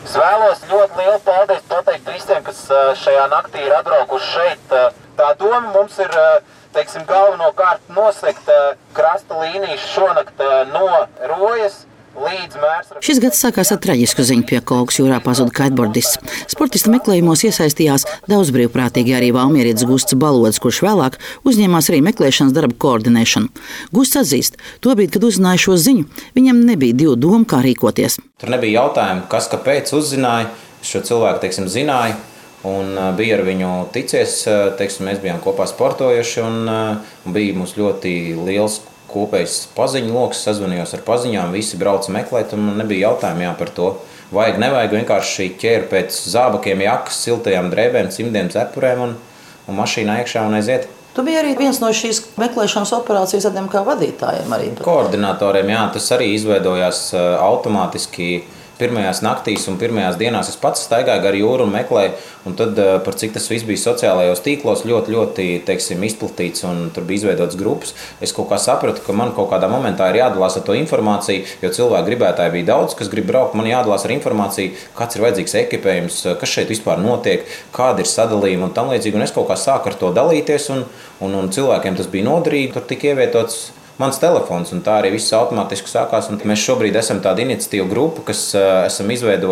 Es vēlos ļoti lielu paldies pateikt visiem, kas šajā naktī ir atbraukuši šeit. Tā doma mums ir, teiksim, galvenokārt nosegt krasta līnijas šonakt no Rojas līdz Mērsrakstei. Šis gads sākās ar traģisku ziņu. Pie Kolgas jūrā pazuda kiteboardists. Sportista meklējumos iesaistījās daudz brīvprātīgi arī valmierietis Gusts Balodis, kurš vēlāk uzņēmās arī meklēšanas darbu koordinēšanu. Gusts atzīst, tobrīd, kad uzzināja šo ziņu, viņam nebija divu domu, kā rīkoties. Tur nebija jautājumu, kas kāpēc uzzināja, šo cilvēku, teiksim, zināja. Un bija ar viņu ticies, teiksim, mēs bijām kopā sportojuši un bija mums ļoti liels kopējs paziņu loks, sazvanījos ar paziņām, visi brauca meklēt un man nebija jautājumu par to. Vajag, nevajag, vienkārši ķēru pēc zābakiem, jakas, siltajām drēbēm, cimdiem, cepurēm un mašīnā iekšā un aiziet. Tu biji arī viens no šīs meklēšanas operācijas tādiem kā vadītājiem arī. Koordinatoriem, jā, tas arī izveidojās automātiski. Pirmajās naktīs un pirmajās dienās es pats staigāju gar jūru un meklēju, un tad par cik tas viss bija sociālajos tīklos ļoti, teiksim, izplatīts un tur bija izveidotas grupas. Es kaut kā sapratu, ka man kaut kādā momentā ir jādalās ar to informāciju, jo cilvēku gribētāji bija daudz, kas grib braukt, man jādalās ar informāciju, kāds ir vajadzīgs ekipējums, kas šeit vispār notiek, kāda ir sadalījuma un tam līdzīgi, un es kaut kā sāku ar to dalīties, un cilvēkiem tas bija noderīgi, tur tika ievietots mans telefons, un tā arī viss automātiski sākās. Un mēs šobrīd esam tāda iniciatīva grupa, kas esam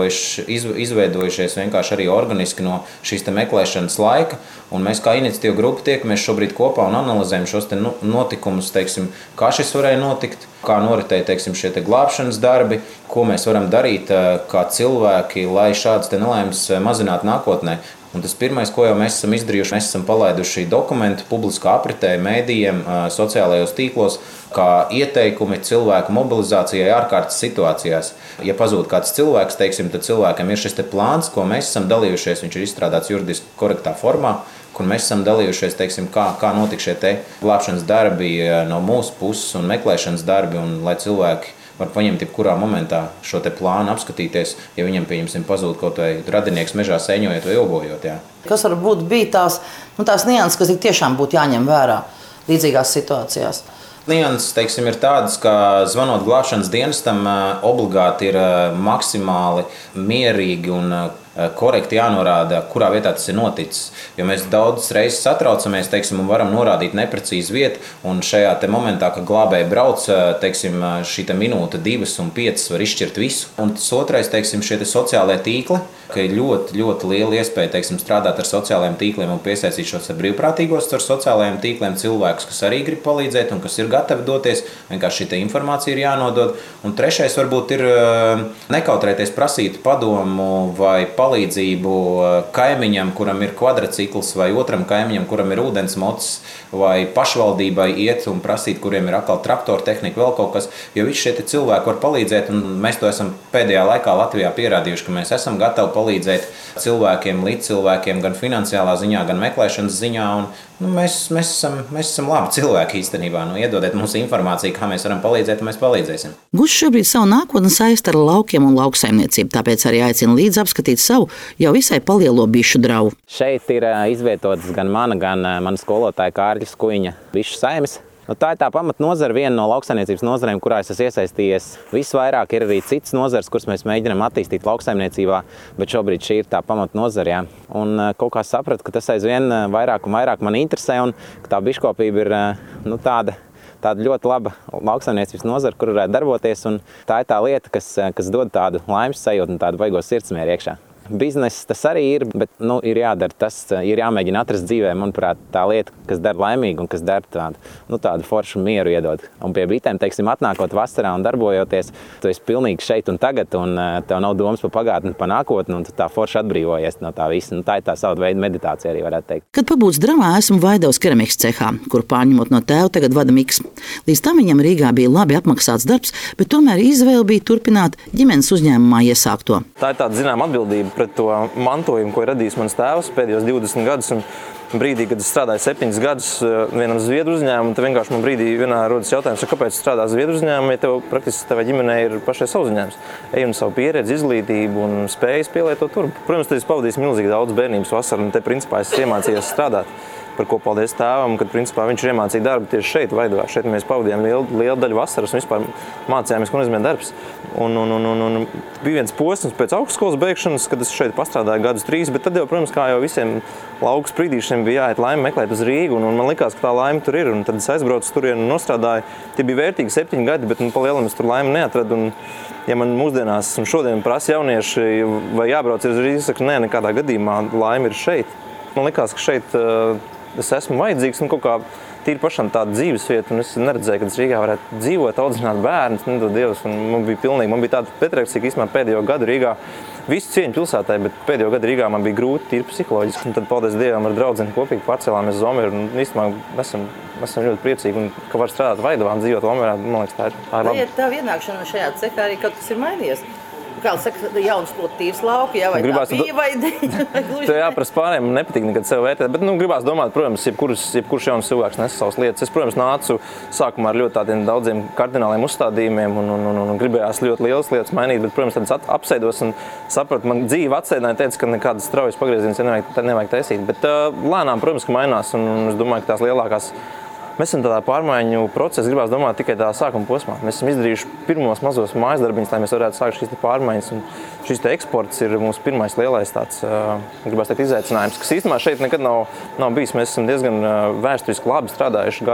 izveidojušies vienkārši arī organiski no šīs meklēšanas laika. Un mēs kā iniciatīva grupa tiekamies šobrīd kopā un analizējam šos notikumus, teiksim, kā šis varēja notikt, kā noritēja, teiksim, šie glābšanas darbi, ko mēs varam darīt kā cilvēki, lai šādas nelaimes mazinātu nākotnē. Un tas pirmais, ko jau mēs esam izdarījuši, mēs esam palaiduši dokumentu publiskā apritē, mēdījiem, sociālajos tīklos, kā ieteikumi cilvēku mobilizācijai ārkārtas situācijās. Ja pazūd kāds cilvēks, teiksim, tad cilvēkam ir šis plāns, ko mēs esam dalījušies, viņš ir izstrādāts juridiski korektā formā, kur mēs esam dalījušies, teiksim, kā notika šie glābšanas darbi no mūsu puses un meklēšanas darbi, un lai cilvēki var paņemt jebkurā momentā šo plānu, apskatīties, ja viņam, pieņemsim, pazūd kaut vai radinieks mežā sēņojot vai ilbojot. Jā. Kas varbūt bija tās nianses, kas tiešām būtu jāņem vērā līdzīgās situācijās? Nianses, teiksim, ir tādas, ka zvanot glābšanas dienestam obligāti ir maksimāli mierīgi un korekti jānorāda, kurā vietā tas ir noticis. Jo mēs daudzas reizes satraucamies, teiksim, un varam norādīt neprecīzu vietu, un šajā momentā, kad glābēji brauc, teiksim, šī minūte, 2 un 5 var izšķirt visu. Un tas otrais, teiksim, šie sociālie tīkli, ka ir ļoti, ļoti liela iespēja, teiksim, strādāt ar sociālajiem tīkliem un piesaistīt šos brīvprātīgos ar sociālajiem tīkliem cilvēkus, kas arī grib palīdzēt un kas ir gatavi doties. Vienkārši šī informācija ir jānodod. Un trešais varbūt ir nekautrēties prasīt padomu vai palīdzību kaimiņam, kuram ir kvadrcikls, vai otram kaimiņam, kuram ir ūdensmocis, vai pašvaldībai iet un prasīt, kuriem ir atkal traktora tehnika, vēl kaut kas. Jo visi šie cilvēki var palīdzēt, un mēs to esam pēdējā laikā Latvijā pierādījuši, ka mēs esam gatavi palīdzēt cilvēkiem, līdzcilvēkiem, gan finansiālā ziņā, gan meklēšanas ziņā. Un mēs esam labi cilvēki īstenībā. Iedodiet mums informāciju, kā mēs varam palīdzēt, un mēs palīdzēsim. Gusts šobrīd savu nākotni saista ar laukiem un lauksaimniecību, tāpēc arī aicina līdz apskatīt savu jau visai palielo bišu draugu. Šeit ir izvietotas gan mana skolotāja Kārļa Skuiņa bišu saimes. Tā ir tā pamatnozara, viena no lauksaimniecības nozarēm, kurā es esmu iesaistījies. Visvairāk ir arī citas nozares, kuras mēs mēģinām attīstīt lauksaimniecībā, bet šobrīd šī ir tā pamatnozara. Jā. Un kaut kā sapratu, ka tas aizvien vairāk un vairāk man interesē, un ka tā biškopība ir tāda ļoti laba lauksaimniecības nozara, kur varētu darboties. Un tā ir tā lieta, kas dod tādu laimes sajūtu un tādu baigo sirdsmieru iekšā. Bizness tas arī ir, bet ir jādara tas, ir jāmēģina atrast dzīvē, manuprāt, tā lieta, kas dara laimīgu un kas dara tādu foršu mieru iedod. Un pie bitēm, teiksim, atnākot vasarā un darbojoties, tu esi pilnīgi šeit un tagad, un tev nav domas par pagātni, par nākotni, un tu tā forši atbrīvojies no tā visa. Tā ir tā sava veida meditācija arī, varētu teikt. Kad pabūts Dramā, esmu Vaidavas keramikas cehā, kur pārņemot no tēva tagad vada Miks. Līdz tam viņam Rīgā bija labi apmaksāts darbs, bet tomēr izvēle bija turpināt ģimenes uzņēmumā iesākto. Tā ir tāda zināma atbildība pret to mantojumu, ko ir radījis mans tēvs pēdējos 20 gadus. Un brīdī, kad es strādāju 7 gadus vienam zviedru uzņēmumu, tad vienkārši man brīdī vienā rodas jautājums, kāpēc strādā zviedru uzņēmumu, ja tev praktiski tavai ģimenei ir pašai savs uzņēmums. Ej un savu pieredzi, izglītību un spējas pielietot turp. Protams, tad es pavadīju milzīgi daudz bērnības vasaru, un te principā es iemācījos strādāt. par ko paldies tēvam, kad principā viņš ir iemācīja darbu tieši šeit, Vaidavā. Šeit mēs pavadījām lielu daļu vasaras un vispār mācījāmies, ko nozīmē darbs. Un bija viens posms pēc augstskolas beigšanas, kad es šeit pastrādāju gadus 3, bet tad jau, protams, kā jau visiem lauku sprīdīšiem bija jāiet laimi meklēt uz Rīgu, un man likās, ka tā laime tur ir, un tad es aizbraucu turien un nostrādāju. Tie bija vērtīgi 7 gadi, bet pa lielam es tur laimi neatradu. Un, ja man mūsdienās un šodien prasa jaunieši, vai jābrauc uz Rīgu, es saku, nē, nekādā gadījumā laime ir šeit. Man likās, ka šeit es esmu vajadzīgs un kaut kā tīri pašam tāda dzīvesvieta, un es neredzēju, ka es Rīgā varētu dzīvot, audzināt bērnus, nedod Dievs, un man bija tāda pretreakcija, ka īstenībā pēdējo gadu Rīgā visu cieņu pilsētai, bet pēdējo gadu Rīgā man bija grūti tīri psiholoģiski, un tad, paldies Dievam, ar draudzeni kopīgi pārcēlāmies uz Omeru, un īstenībā esam ļoti priecīgi, un ka var strādāt Vaidavā un dzīvot Omerā, man liekas, tā ir labi. Vai tā ienākšana šajā cehā arī kaut kas ir mainījies? Kā saka, jauns plot tīrs lauki, jā, vai gribās tā bija, vai gluži? Tev jāprasa pārējiem, man nepatīk nekad sev vērtēt, bet gribās domāt, protams, jebkurš jauns cilvēks nes savas lietas. Es, protams, nācu sākumā ar ļoti tādiem daudziem kardināliem uzstādījumiem un gribējās ļoti lielas lietas mainīt, bet, protams, tad apsēdos un sapratu, man dzīve atsēdināja, teica, ka nekādas straujas pagrieziens nevajag taisīt, bet lēnām, protams, ka mainās, un es domāju, ka tās lielākās mēs esam tādā pārmaiņu procesā, gribās domāt tikai tā sākuma posmā. Mēs esam izdarījuši pirmos mazos mājas darbiņus, lai mēs varētu sākt šīs pārmaiņas. Un šis eksports ir mūsu pirmais lielais tāds, gribās teikt, izaicinājums, kas īstenībā šeit nekad nav bijis. Mēs esam diezgan vēsturiski labi strādājuši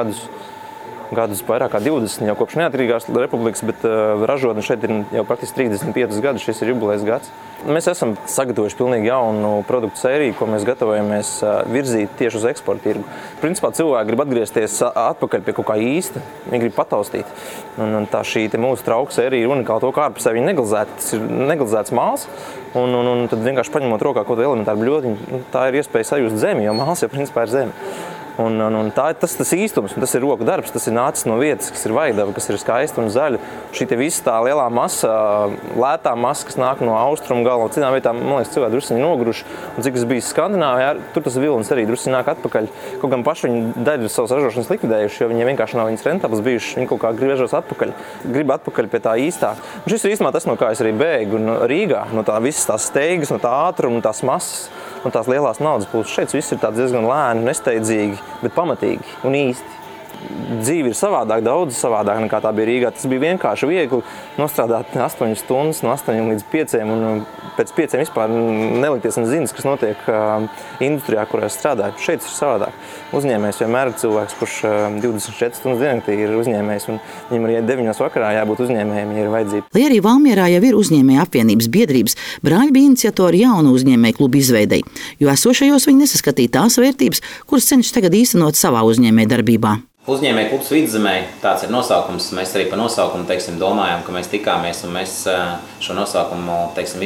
gadus vairāk kā 20 jau kopš neatkarīgās republikas, bet ražotne šeit ir jau praktiski 35 gadus, šis ir jubilejas gads. Mēs esam sagatavojuši pilnīgi jaunu produktu sēriju, ko mēs gatavojamies virzīt tieši uz eksporta tirgu. Principā cilvēki grib atgriezties atpakaļ pie kaut kā īsta, viņi grib pataustīt. Un tā šī mūsu trauku sērija ir unikāla to, kā ārpusē viņi neglazēti. Tas ir neglazēts māls, un tad vienkārši paņemot rokā kaut kādu elementāru bļodiņu, tā ir iespēja sajust zemi, jo māls jau principā ir zemi. Un tā ir tas īstums, un tas ir roku darbs, tas ir nācis no vietas, kas ir Vaidava, kas ir skaista un zaļa. Šī te visa tā lielā masa, lētā masa, kas nāk no austrumu gala, un citām vietām, man liekas, cilvēki drusciņi noguruši. Un cik es biju Skandināvijā, tur tas vilnis arī drusciņi nāk atpakaļ. Kaut gan paši viņi daļu savas ražošanas likvidējuši, jo viņiem vienkārši nav viņas rentablas bijušas. Viņi kaut kā grib ražos atpakaļ, grib atpakaļ pie tā īstā. Un šis ir īstenībā tas, no kā es arī bēgu Rīgā, no tā visas tās steigas, no tā ātruma, no tās masas. Un tās lielās naudas plūsmas. Šeit viss ir tāds diezgan lēni, nesteidzīgi, bet pamatīgi un īsti. Dzīve ir savādāk, daudz savādāk nekā tā bija Rīgā. Tas bija vienkārši viegli nostrādāt 8 stundas, no 8 līdz 5, un pēc 5 vispār nelikties un zināms, kas notiek industrijā, kurā es strādāju. Šeit ir savādāk. Uzņēmējs vienmēr ir cilvēks, kurš 24 stundas diennaktī ir uzņēmējs, un viņam arī 9 vakarā jābūt uzņēmējiem, ja ir vajadzība. Lai arī Valmierā jau ir uzņēmēja apvienības biedrības, brāļi bija iniciatori jaunu uzņēmēju klubu izveidei, jo esošajos viņi nesaskatīja tās vērtības, kuras cenšas tagad īstenot savā uzņēmēja darbībā. Uzņēmēju klubs Vidzemē, tāds ir nosaukums. Mēs arī par nosaukumu domājām, ka mēs tikāmies un mēs šo nosaukumu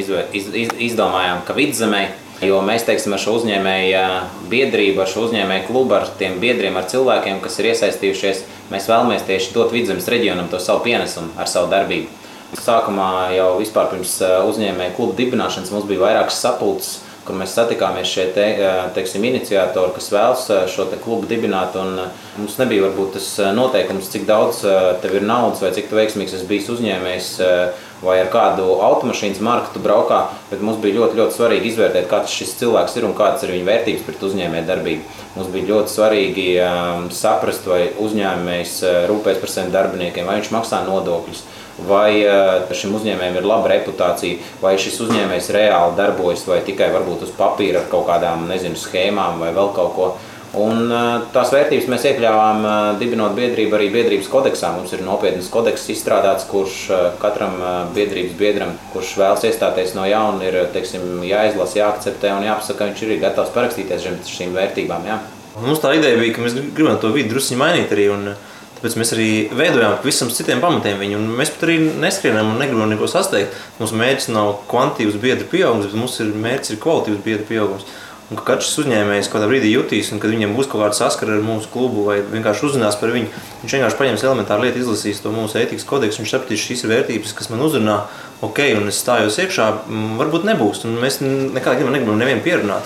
izdomājām, ka Vidzemē, jo mēs ar šo uzņēmēju biedrību, ar šo uzņēmēju klubu, ar tiem biedriem, ar cilvēkiem, kas ir iesaistījušies, mēs vēlamies tieši dot Vidzemes reģionam to savu pienesumu ar savu darbību. Sākumā jau vispār pirms uzņēmēju klubu dibināšanas mums bija vairākas sapulces, kur mēs satikāmies šie iniciatori, kas vēlas šo klubu dibināt, un mums nebija varbūt tas noteikums, cik daudz tev ir naudas vai cik tu veiksmīgs esi bijis uzņēmējs vai ar kādu automašīnas marku tu braukā, bet mums bija ļoti, ļoti svarīgi izvērtēt, kāds šis cilvēks ir un kādas ir viņa vērtības pret uzņēmēju darbību. Mums bija ļoti svarīgi saprast, vai uzņēmējs rūpēs par saviem darbiniekiem, vai viņš maksā nodokļus, vai šim uzņēmējam ir laba reputācija, vai šis uzņēmējs reāli darbojas, vai tikai varbūt uz papīra ar kaut kādām, schēmām vai vēl kaut ko. Un tās vērtības mēs iekļāvām, dibinot biedrību arī biedrības kodeksā. Mums ir nopietnas kodeks izstrādāts, kurš katram biedrības biedram, kurš vēlas iestāties no jauna, ir jāizlasa, jāakceptē un jāpasaka, ka viņš ir gatavs parakstīties šīm vērtībām. Jā. Mums tā ideja bija, ka mēs gribam to vidi drusciņi mainīt arī, un tāpēc mēs arī veidojām pavisam citiem pamatiem viņu, un mēs pat arī neskrienam un negribam neko sasteigt. Mūsu mērķis nav kvantitīvs biedru pieaugums, bet mūsu mērķis ir kvalitīvs biedru pieaugums. Un ka katrs uzņēmējs kādā brīdī jutīs, un kad viņam būs kaut kāda saskara ar mūsu klubu vai vienkārši uzzinās par viņu, viņš vienkārši paņems elementāru lietu, izlasīs to mūsu ētikas kodeksu, viņš sapratīs, šīs ir vērtības, kas man uzrunā, ok, un es stājos iekšā, varbūt nebūs, un mēs nekādā negribam nevienu pierunāt.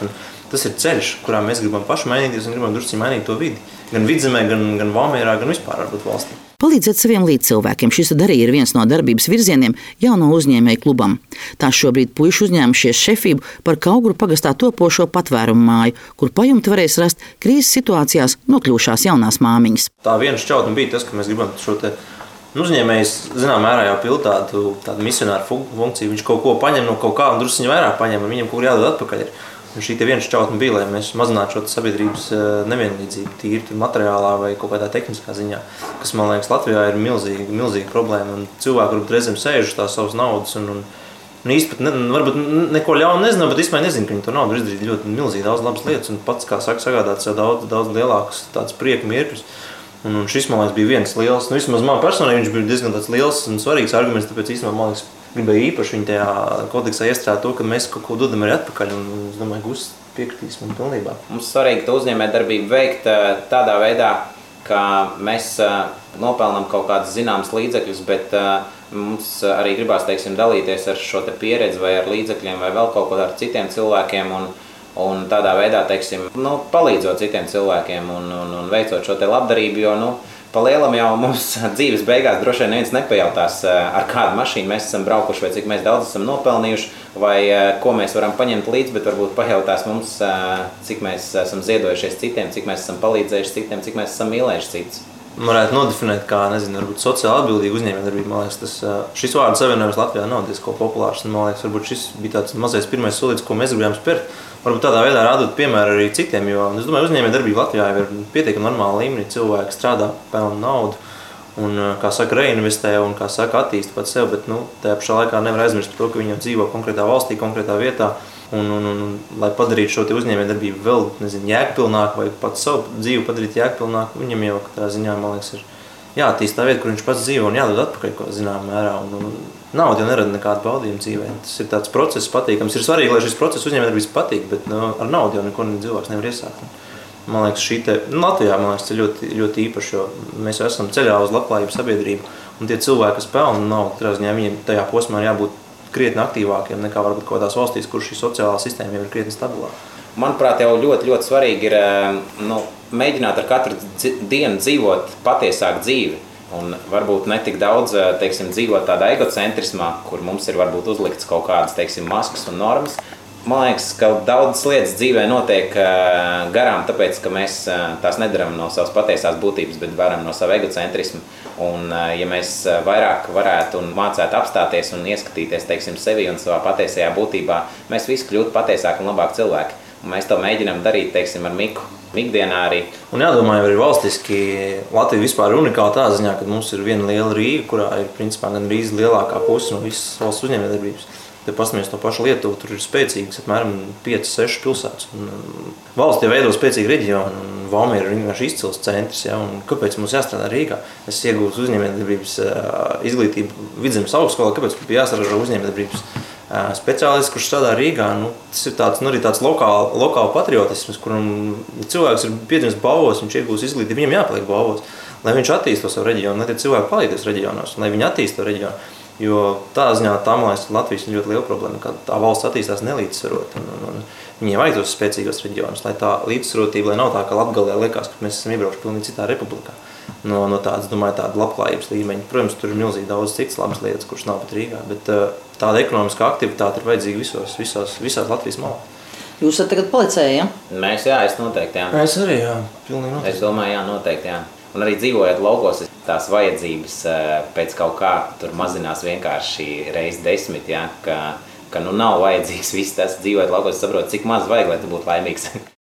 tas ir ceļš, kurā mēs gribam paši mainīties un gribam drusciņi mainīt to vidi. Gan Vidzemē, gan Valmierā, gan vispār varbūt valstī. Palīdzēt saviem līdzcilvēkiem. Šis arī ir viens no darbības virzieniem jauno uzņēmēju klubam. Tās šobrīd puiši uzņēmušies šefību par Kauguru pagastā topošo patvērumu māju, kur pajumti varēs rast krīzes situācijās nokļūšās jaunās māmiņas. Tā viena šķautne bija tas, ka mēs gribam šo te uzņēmējs, zinām, mērā jau pild tādu misionāru funkciju. Viņš kaut ko paņem no kaut kā un drusciņi vairāk paņem, un viņam kaut kur jādod atpakaļ ir. Un šī viena šķautne bija, lai mēs mazinātu šo sabiedrības nevienlīdzību, tīri materiālā vai kaut kādā tehniskā ziņā, kas, man liekas, Latvijā ir milzīga problēma. Un cilvēki varbūt reizēm sēž uz tās savas naudas un īsti pat varbūt neko ļaunu nezinu, bet vispār nezinu, ka viņi to naudu izdarīt ļoti milzīgi daudz labas lietas un pats, kā saka, sagādāt sev daudz lielākus tādus prieku mirkļus. Un šis, man liekas, bija viens liels, vismaz man personīgi viņš bija diezgan tāds liels un svarīgs arguments, tāpēc īstenībā, man liekas, gribēju īpaši viņa tajā kodeksā iestrādāt to, ka mēs kaut ko dodam arī atpakaļ, un es domāju, Gusts piekritīs man pilnībā. Mums svarīgi to uzņēmējdarbību veikt tādā veidā, ka mēs nopelnam kaut kādus zināmus līdzekļus, bet mums arī gribās, teiksim, dalīties ar šo te pieredzi vai ar līdzekļiem vai vēl kaut ko ar citiem cilvēkiem un tādā veidā, teiksim, palīdzot citiem cilvēkiem un veicot šo te labdarību, jo, pa lielam jau mums dzīves beigās droši vien neviens nepajautās, ar kādu mašīnu mēs esam braukuši, vai cik mēs daudz esam nopelnījuši, vai ko mēs varam paņemt līdzi, bet varbūt pajautās mums, cik mēs esam ziedojušies citiem, cik mēs esam palīdzējuši citiem, cik mēs esam mīlējuši citus. Varētu nodefinēt kā, varbūt sociāli atbildīgu uzņēmējdarbību. Man liekas, šis vārdu savienojums Latvijā nav diezko populārs. Man liekas, varbūt šis bija tāds mazais pirmais solis, ko mēs gribējām spērt. Varbūt tādā veidā rādot piemēru arī citiem, jo es domāju, uzņēmējdarbība Latvijā ir pietiekami normāla līmenī. Cilvēki strādā, pelna naudu un, kā saka, reinvestē un, kā saka, attīsta pats sev, bet tajā pašā laikā nevar aizmirst par to, ka viņam dzīvo konkrētā valstī, konkrētā vietā. Un, lai padarītu šo uzņēmējdarbību vēl, jēgpilnāku vai pat savu dzīvi padarīt jēgpilnāku, viņam jau katrā ziņā, man liekas, ir jāattīst tā vieta, kur viņš pats dzīvo un jādod atpakaļ, ko zināmā mērā. Nauda jau nerada nekādu baudījumu dzīvē. Tas ir tāds process patīkams. Ir svarīgi, lai šis process uzņēmējdarbības patīk, bet ar naudu jau neko cilvēks nevar iesākt. Man liekas, Latvijā, man liekas, ir ļoti, ļoti īpaši, jo mēs jau esam ceļā uz labklājību sabiedrību, un tie cilvēki, kas pelna naudu, katrā ziņā viņiem tajā posmā jābūt krietni aktīvākiem nekā varbūt kaut kādās valstīs, kur šī sociālā sistēma jau ir krietni stabilāka. Manuprāt, jau ļoti, ļoti svarīgi ir mēģināt ar katru dienu dzīvot patiesāku dzīvi. Un varbūt ne tik daudz, teiksim, dzīvot tādā egocentrismā, kur mums ir varbūt uzlikts kaut kādas, teiksim, maskas un normas. Man liekas, ka daudzas lietas dzīvē notiek garām, tāpēc, ka mēs tās nedaram no savas patiesās būtības, bet varam no sava egocentrisma. Un, ja mēs vairāk varētu un mācētu apstāties un ieskatīties, teiksim, sevi un savā patiesajā būtībā, mēs visi kļūtu patiesāki un labāki cilvēki. Un mēs to mēģinām darīt, teiksim, ar Miku ikdienā arī. Un jādomā jau arī valstiski, Latvija vispār ir unikāla tā ziņā, ka mums ir viena liela Rīga, kurā ir principā gan Rīgas lielākā puse no visas valsts uzņēmējdarbības. Te pasmies no paša Lietuva, tur ir spēcīgas apmēram 5-6 pilsētas. Valsts jau veido spēcīgu reģionu, un Valmiera ir vienkārši izcils centrs. Ja? Un kāpēc mums jāstrādā Rīgā? Es iegūstu uzņēmējdarbības izglītību Vidzemes augstskolā, kāpēc bija jāsaražo uzņēmējdarbības speciālists, kurš strādā Rīgā. Tas ir tāds, arī tāds lokāla patriotisms, kuram cilvēks ir piedzimis Balvos, viņš iegūst izglītību, viņam jāpaliek Balvos, lai viņš attīst to savu reģionu, lai tie cilvēki palīdzēs reģionos, lai viņi attīst to reģionu. Jo tādā ziņā man liekas, Latvijas ir ļoti liela problēma, ka tā valsts attīstās nelīdzsvarot. Viņiem vajag tos spēcīgos reģionus, lai tā līdzsvarotība, lai nav tā, ka Latgalē liekas, ka mēs esam iebraukuši pilnīgi citā republikā. No tādas, domāju, tāda labklājības līmeņa. Protams, tur ir milzīgi daudz citas labas lietas, kuras nav pat Rīgā, bet tāda ekonomiskā aktivitāte ir vajadzīga visās Latvijas malās. Jūs esat tagad policēji, ja? Mēs, es noteikti, jā. Es arī, jā, pilnīgi noteikti. Es domāju, jā, noteikti, jā. Un arī dzīvojot laukos, tās vajadzības pēc kaut kā tur mazinās vienkārši reiz 10, ja, ka nav vajadzīgs viss tas dzīvot laukos, saprot, cik maz vajag, lai tu būtu laimīgs.